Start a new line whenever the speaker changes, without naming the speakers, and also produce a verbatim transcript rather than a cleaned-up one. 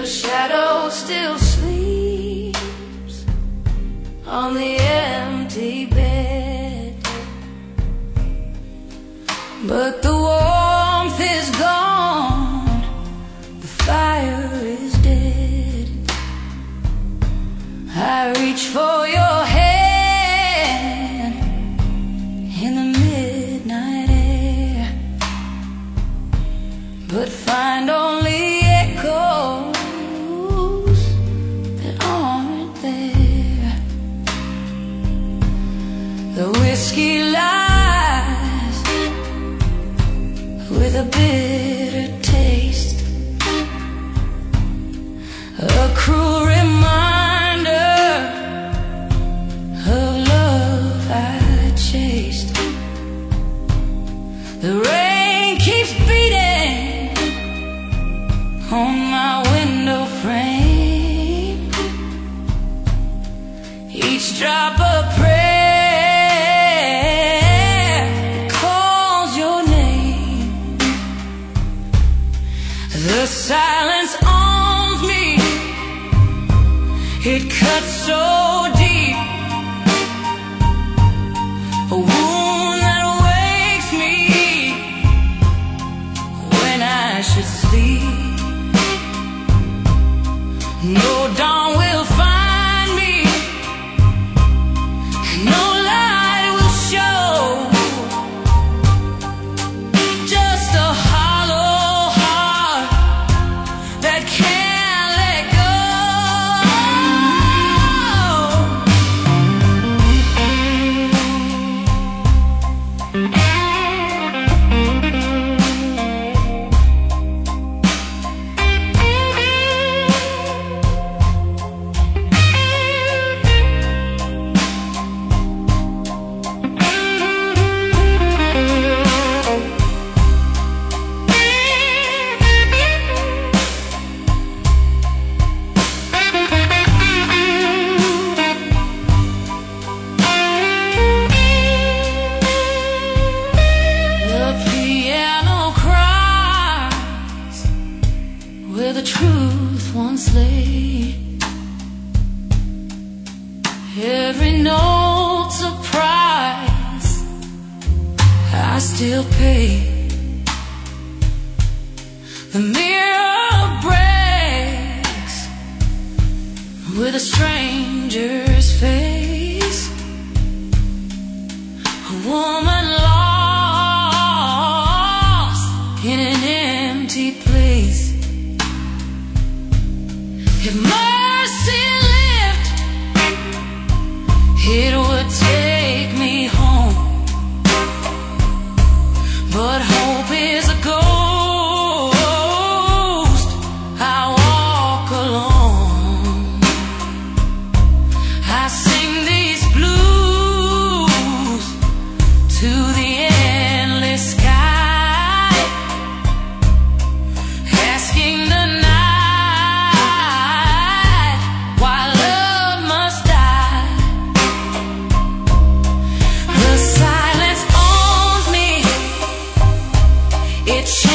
The shadow still sleeps on the empty bed, but the warmth is gone, the fire is dead. I reach for your hand in the midnight air, but find only echoes that aren't there. The whiskey lies with a bitter taste, a cruel reminder of love I chased. The rain keeps beating on my window frame, each drop a prayer that calls your name. The silence owns me, it cuts so deep, a wound that wakes me when I should sleep. No dawn will find me, no light will show, just a hollow heart that can't let go. Where the truth once lay, every note's a price I still pay. The mirror breaks with a stranger's face, a woman lost in an empty place. If mercy lived, it would take me home, but hope is a ghost, I walk alone. I sing these blues to the endless sky, asking the it's